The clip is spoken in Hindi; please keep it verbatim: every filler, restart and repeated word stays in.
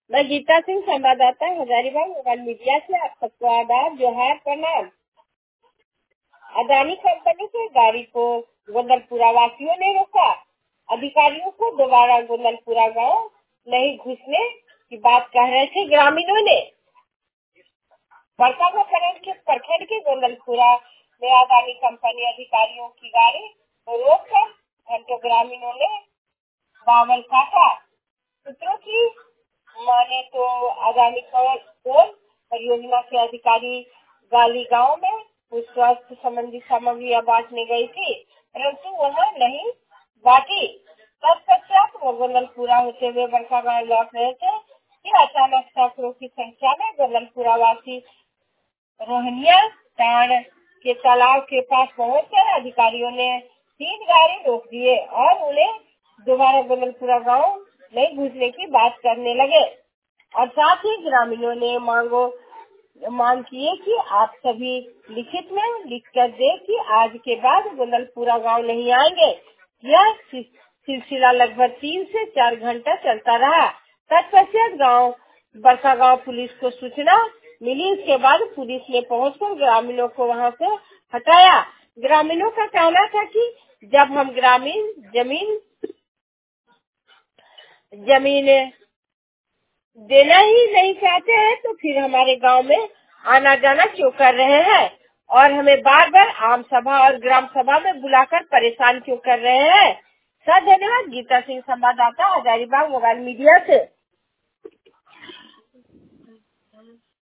मैं गीता सिंह, संवाददाता हजारीबाग मोबाइल मीडिया से। आप सबको आदाब, जोहार, प्रणाम। अदानी कंपनी के गाड़ी को गोंदलपुरा वासियों ने रोका। अधिकारियों को दोबारा गोंदलपुरा गांव नहीं घुसने की बात कह रहे थे ग्रामीणों ने। बरकागांव प्रखंड के प्रखंड के गोंदलपुरा में अदानी कंपनी अधिकारियों की गाड़ी को रोककर घंटों ग्रामीणों ने बावल काटा। सूत्रों की माने तो अदानी कोल परियोजना के अधिकारी गाली गांव में कुछ स्वास्थ्य संबंधी सामग्रियां बांटने गई थी, परंतु वहां नहीं बांटी। तत्पश्चात वो गोंदलपुरा होते हुए बरकागांव लौट रहे थे कि अचानक सैकड़ों की संख्या में गोंदलपुरा वासी रोहनिया ताड़ के तालाब के पास पहुंचकर अधिकारियों ने तीन गाड़ी रोक दिए और उन्हें दोबारा गोंदलपुरा गांव नहीं घुसने की बात करने लगे और साथ ही ग्रामीणों ने मांगो मांग किए कि आप सभी लिखित में लिख कर दे कि आज के बाद गोंदलपुरा गांव नहीं आएंगे। यह सिलसिला लगभग तीन से चार घंटा चलता रहा। तत्पश्चात गांव बरकागांव पुलिस को सूचना मिली। इसके बाद पुलिस ने पहुंचकर ग्रामीणों को वहां से हटाया। ग्रामीणों का कहना था कि जब हम ग्रामीण जमीन जमीन देना ही नहीं चाहते हैं तो फिर हमारे गांव में आना जाना क्यों कर रहे हैं और हमें बार बार आम सभा और ग्राम सभा में बुलाकर परेशान क्यों कर रहे हैं। सर धन्यवाद। गीता सिंह, संवाददाता हजारीबाग मोबाइल मीडिया से।